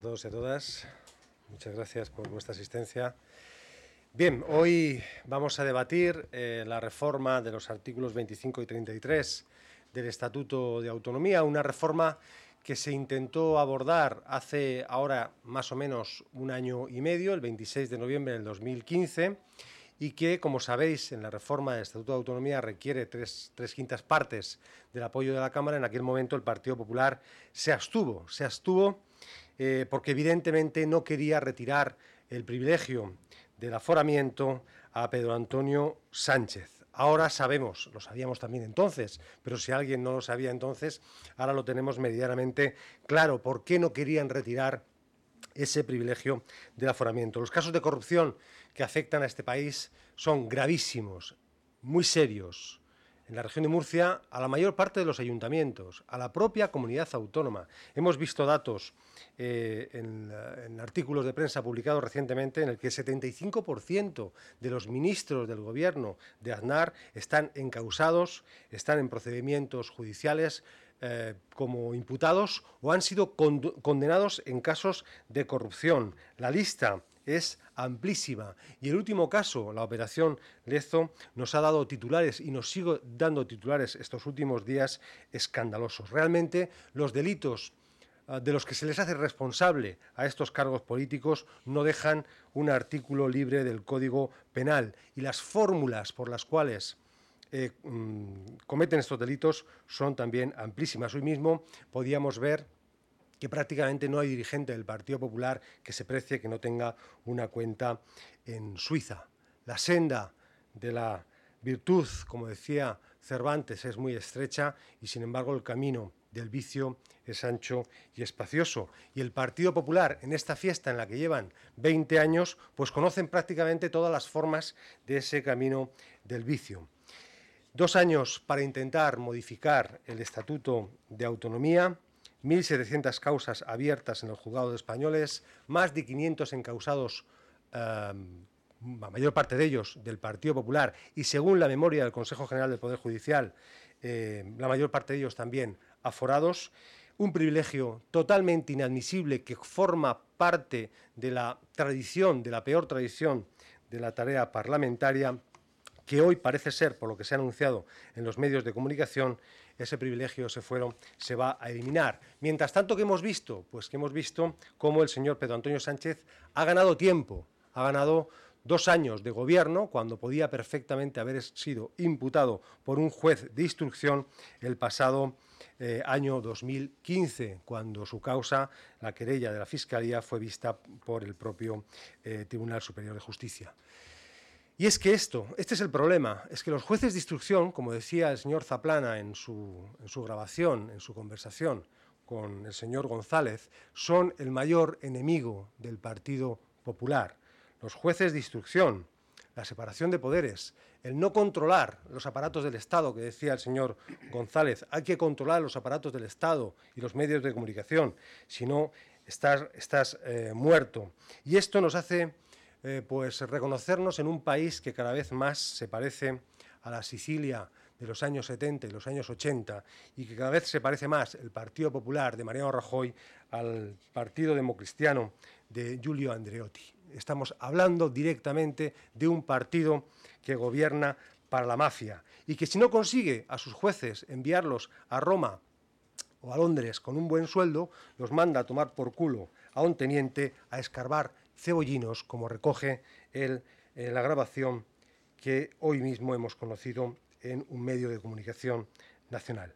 A todos y a todas, muchas gracias por vuestra asistencia. Bien, hoy vamos a debatir la reforma de los artículos 25 y 33 del Estatuto de Autonomía, una reforma que se intentó abordar hace ahora más o menos un año y medio, el 26 de noviembre del 2015, y que, como sabéis, en la reforma del Estatuto de Autonomía requiere tres quintas partes del apoyo de la Cámara. En aquel momento el Partido Popular se abstuvo porque evidentemente no quería retirar el privilegio del aforamiento a Pedro Antonio Sánchez. Ahora sabemos, lo sabíamos también entonces, pero si alguien no lo sabía entonces, ahora lo tenemos meridianamente claro, por qué no querían retirar ese privilegio del aforamiento. Los casos de corrupción que afectan a este país son gravísimos, muy serios. En la región de Murcia, a la mayor parte de los ayuntamientos, a la propia comunidad autónoma. Hemos visto datos en artículos de prensa publicados recientemente en el que el 75% de los ministros del gobierno de Aznar están encausados, están en procedimientos judiciales como imputados o han sido condenados en casos de corrupción. La lista es amplísima y el último caso, la operación Lezo, nos ha dado titulares y nos sigue dando titulares estos últimos días escandalosos. Realmente los delitos de los que se les hace responsable a estos cargos políticos no dejan un artículo libre del Código Penal y las fórmulas por las cuales cometen estos delitos son también amplísimas. Hoy mismo podíamos ver que prácticamente no hay dirigente del Partido Popular que se precie que no tenga una cuenta en Suiza. La senda de la virtud, como decía Cervantes, es muy estrecha y, sin embargo, el camino del vicio es ancho y espacioso. Y el Partido Popular, en esta fiesta en la que llevan 20 años, pues conocen prácticamente todas las formas de ese camino del vicio. 2 años para intentar modificar el Estatuto de Autonomía, 1.700 causas abiertas en los juzgados españoles, más de 500 encausados, la mayor parte de ellos del Partido Popular, y según la memoria del Consejo General del Poder Judicial, la mayor parte de ellos también aforados, un privilegio totalmente inadmisible que forma parte de la tradición, de la peor tradición de la tarea parlamentaria, que hoy parece ser, por lo que se ha anunciado en los medios de comunicación, ese privilegio se va a eliminar. Mientras tanto, ¿qué hemos visto? Pues que hemos visto cómo el señor Pedro Antonio Sánchez ha ganado tiempo, ha ganado 2 años de gobierno, cuando podía perfectamente haber sido imputado por un juez de instrucción el pasado año 2015, cuando su causa, la querella de la Fiscalía, fue vista por el propio Tribunal Superior de Justicia. Y es que este es el problema, es que los jueces de instrucción, como decía el señor Zaplana en su grabación, en su conversación con el señor González, son el mayor enemigo del Partido Popular. Los jueces de instrucción, la separación de poderes, el no controlar los aparatos del Estado, que decía el señor González, hay que controlar los aparatos del Estado y los medios de comunicación, si no estás muerto. Y esto nos hace pues reconocernos en un país que cada vez más se parece a la Sicilia de los años 70 y los años 80 y que cada vez se parece más el Partido Popular de Mariano Rajoy al Partido Democristiano de Giulio Andreotti. Estamos hablando directamente de un partido que gobierna para la mafia y que, si no consigue a sus jueces enviarlos a Roma o a Londres con un buen sueldo, los manda a tomar por culo a un teniente a escarbar cebollinos, como recoge la grabación que hoy mismo hemos conocido en un medio de comunicación nacional.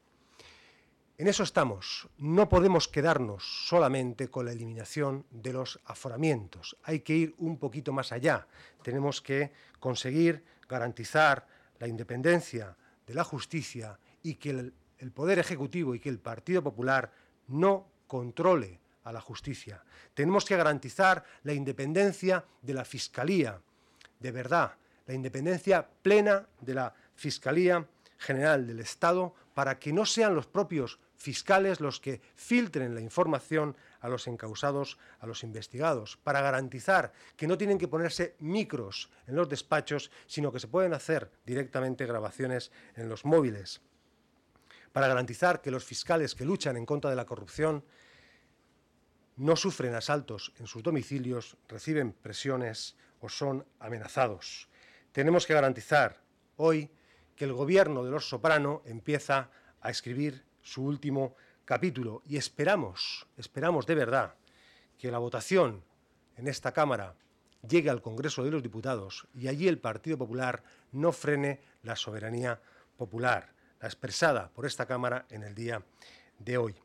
En eso estamos. No podemos quedarnos solamente con la eliminación de los aforamientos. Hay que ir un poquito más allá. Tenemos que conseguir garantizar la independencia de la justicia y que el Poder Ejecutivo y que el Partido Popular no controle a la justicia. Tenemos que garantizar la independencia de la Fiscalía, de verdad, la independencia plena de la Fiscalía General del Estado, para que no sean los propios fiscales los que filtren la información a los encausados, a los investigados, para garantizar que no tienen que ponerse micros en los despachos, sino que se pueden hacer directamente grabaciones en los móviles, para garantizar que los fiscales que luchan en contra de la corrupción no sufren asaltos en sus domicilios, reciben presiones o son amenazados. Tenemos que garantizar hoy que el gobierno de los Soprano empieza a escribir su último capítulo y esperamos de verdad que la votación en esta Cámara llegue al Congreso de los Diputados y allí el Partido Popular no frene la soberanía popular, la expresada por esta Cámara en el día de hoy.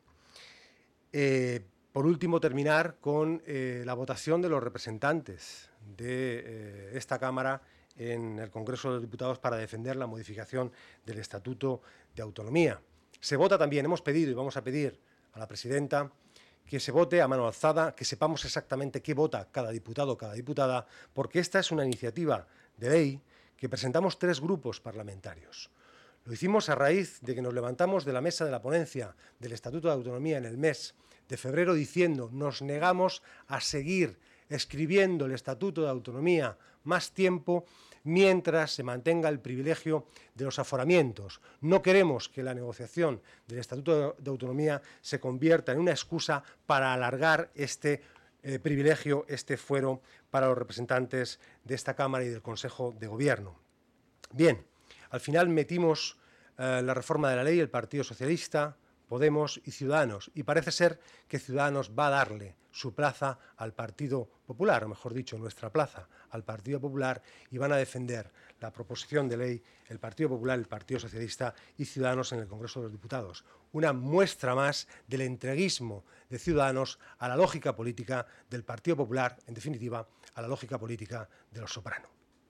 Por último, terminar con la votación de los representantes de esta Cámara en el Congreso de los Diputados para defender la modificación del Estatuto de Autonomía. Se vota también, hemos pedido y vamos a pedir a la presidenta que se vote a mano alzada, que sepamos exactamente qué vota cada diputado o cada diputada, porque esta es una iniciativa de ley que presentamos 3 grupos parlamentarios. Lo hicimos a raíz de que nos levantamos de la mesa de la ponencia del Estatuto de Autonomía en el mes de febrero diciendo nos negamos a seguir escribiendo el Estatuto de Autonomía más tiempo mientras se mantenga el privilegio de los aforamientos. No queremos que la negociación del Estatuto de Autonomía se convierta en una excusa para alargar este privilegio, este fuero para los representantes de esta Cámara y del Consejo de Gobierno. Bien, al final metimos la reforma de la ley el Partido Socialista, Podemos y Ciudadanos, y parece ser que Ciudadanos va a darle su plaza al Partido Popular, o mejor dicho, nuestra plaza al Partido Popular, y van a defender la proposición de ley el Partido Popular, el Partido Socialista y Ciudadanos en el Congreso de los Diputados. Una muestra más del entreguismo de Ciudadanos a la lógica política del Partido Popular, en definitiva, a la lógica política de los Soprano.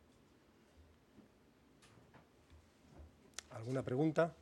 ¿Alguna pregunta?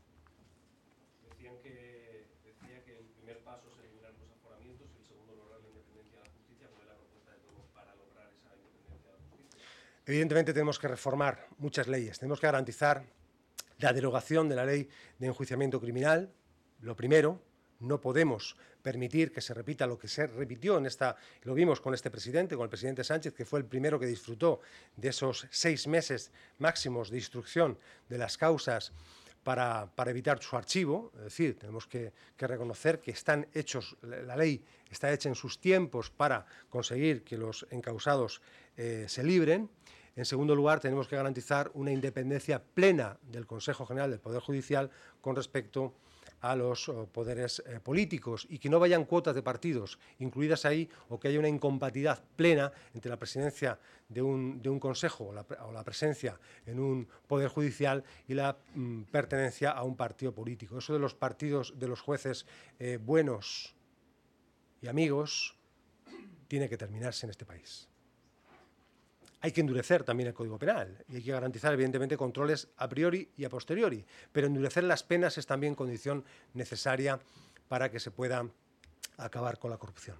Decía que el primer paso es eliminar los aforamientos y el segundo lograr la independencia de la justicia. ¿Cuál es la propuesta de Podemos para lograr esa independencia de la justicia? Evidentemente tenemos que reformar muchas leyes. Tenemos que garantizar la derogación de la ley de enjuiciamiento criminal. Lo primero, no podemos permitir que se repita lo que se repitió en esta, lo vimos con este presidente, con el presidente Sánchez, que fue el primero que disfrutó de esos 6 meses máximos de instrucción de las causas para evitar su archivo. Es decir, tenemos que reconocer que están hechos, la ley está hecha en sus tiempos para conseguir que los encausados se libren. En segundo lugar, tenemos que garantizar una independencia plena del Consejo General del Poder Judicial con respecto a los poderes políticos y que no vayan cuotas de partidos incluidas ahí o que haya una incompatibilidad plena entre la presidencia de un consejo o la presencia en un poder judicial y la pertenencia a un partido político. Eso de los partidos, de los jueces buenos y amigos, tiene que terminarse en este país. Hay que endurecer también el Código Penal y hay que garantizar, evidentemente, controles a priori y a posteriori, pero endurecer las penas es también condición necesaria para que se pueda acabar con la corrupción.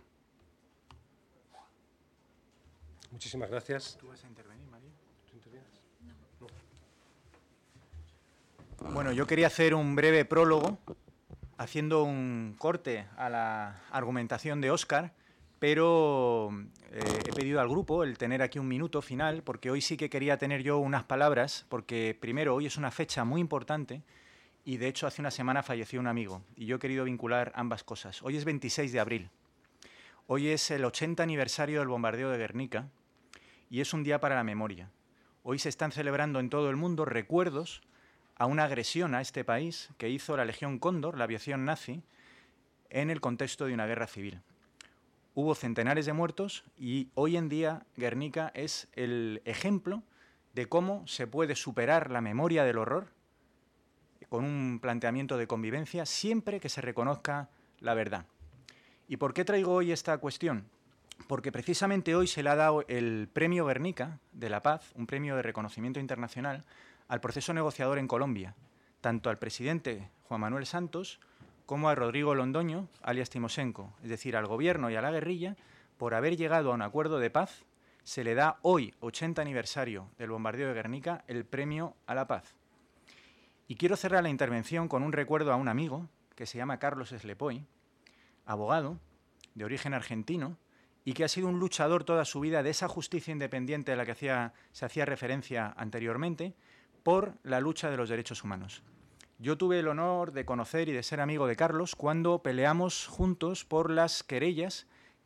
Muchísimas gracias. ¿Tú vas a intervenir, María? ¿Tú intervienes? No. Bueno, yo quería hacer un breve prólogo haciendo un corte a la argumentación de Óscar, pero he pedido al grupo el tener aquí un minuto final, porque hoy sí que quería tener yo unas palabras, porque primero, hoy es una fecha muy importante y de hecho hace una semana falleció un amigo y yo he querido vincular ambas cosas. Hoy es 26 de abril, hoy es el 80 aniversario del bombardeo de Guernica y es un día para la memoria. Hoy se están celebrando en todo el mundo recuerdos a una agresión a este país que hizo la Legión Cóndor, la aviación nazi, en el contexto de una guerra civil. Hubo centenares de muertos y hoy en día Guernica es el ejemplo de cómo se puede superar la memoria del horror con un planteamiento de convivencia siempre que se reconozca la verdad. ¿Y por qué traigo hoy esta cuestión? Porque precisamente hoy se le ha dado el Premio Guernica de la Paz, un premio de reconocimiento internacional, al proceso negociador en Colombia, tanto al presidente Juan Manuel Santos como a Rodrigo Londoño, alias Timoshenko, es decir, al gobierno y a la guerrilla, por haber llegado a un acuerdo de paz, se le da hoy, 80 aniversario del bombardeo de Guernica, el premio a la paz. Y quiero cerrar la intervención con un recuerdo a un amigo que se llama Carlos Slepoy, abogado de origen argentino y que ha sido un luchador toda su vida de esa justicia independiente a la que se hacía referencia anteriormente por la lucha de los derechos humanos. Yo tuve el honor de conocer y de ser amigo de Carlos cuando peleamos juntos por las querellas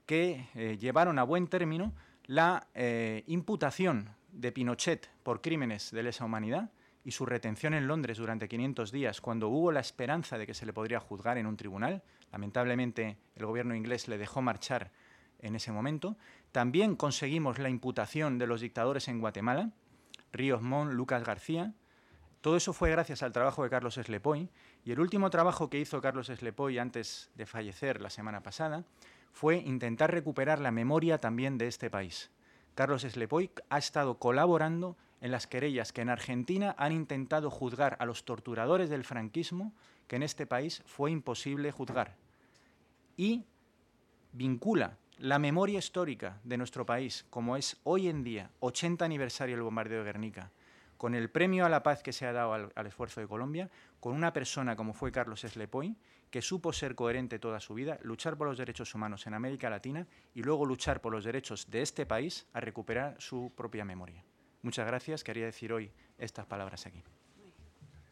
que llevaron a buen término la imputación de Pinochet por crímenes de lesa humanidad y su retención en Londres durante 500 días, cuando hubo la esperanza de que se le podría juzgar en un tribunal. Lamentablemente, el gobierno inglés le dejó marchar en ese momento. También conseguimos la imputación de los dictadores en Guatemala, Ríos Montt, Lucas García. Todo eso fue gracias al trabajo de Carlos Eslepoy, y el último trabajo que hizo Carlos Eslepoy antes de fallecer la semana pasada fue intentar recuperar la memoria también de este país. Carlos Eslepoy ha estado colaborando en las querellas que en Argentina han intentado juzgar a los torturadores del franquismo, que en este país fue imposible juzgar. Y vincula la memoria histórica de nuestro país, como es hoy en día, 80 aniversario del bombardeo de Guernica, con el premio a la paz que se ha dado al esfuerzo de Colombia, con una persona como fue Carlos Eslepoy, que supo ser coherente toda su vida, luchar por los derechos humanos en América Latina y luego luchar por los derechos de este país a recuperar su propia memoria. Muchas gracias. Quería decir hoy estas palabras aquí.